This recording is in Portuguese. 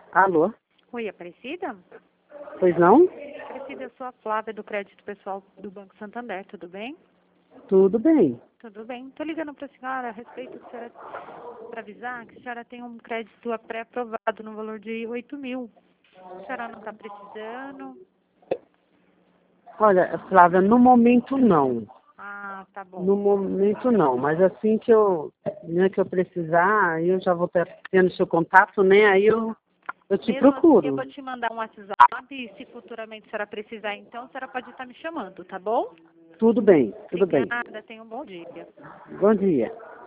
Alô? Oi, Aparecida? Pois não? Aparecida, eu sou a Flávia do Crédito Pessoal do Banco Santander, tudo bem? Tudo bem. Tudo bem. Estou ligando para a senhora a respeito da senhora, para avisar que a senhora tem um crédito pré-aprovado no valor de 8.000. A senhora não está precisando? Olha, Flávia, no momento não. Ah, tá bom. No momento não, mas assim que eu precisar, aí eu já vou tendo seu contato, né? Aí eu te Mesmo assim, eu procuro. vou te mandar um WhatsApp e se futuramente a senhora precisar, então, a senhora pode estar me chamando, tá bom? Tudo bem, tudo bem. Obrigada, tenha um bom dia. Bom dia.